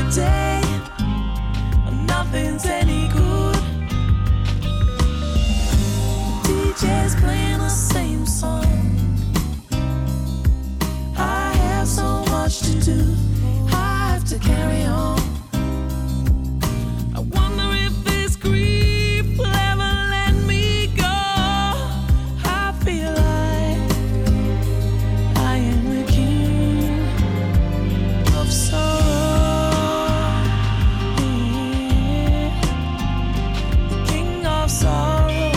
day, nothing's any good. DJ's playing the same song. I have so much to do, I have to carry on. I wonder if this grief will ever let me go. I feel like I am the king of sorrow, the king of sorrow.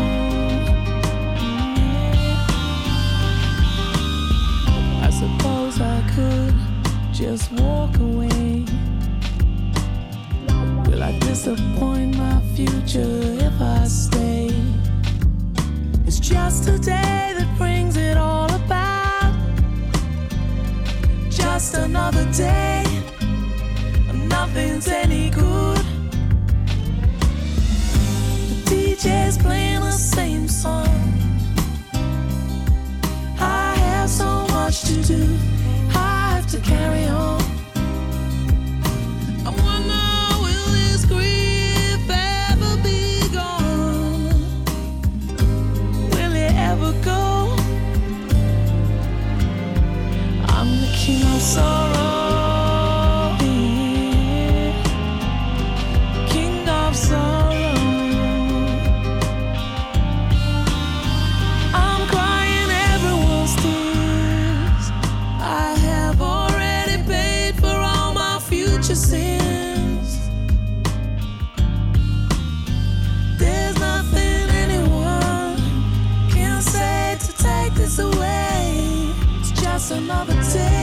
I suppose I could just walk away. Will I disappoint my future if I stay? It's just a day that brings it all about. Just another day, nothing's any good. The DJ's playing the same song. I have so much to do, I have to carry on. I wonder, will this grief ever be gone? Will it ever go? I'm the king of sorrow, king of sorrow. I'm crying everyone's tears. I have already paid for all my future sins. There's nothing anyone can say to take this away. It's just another day.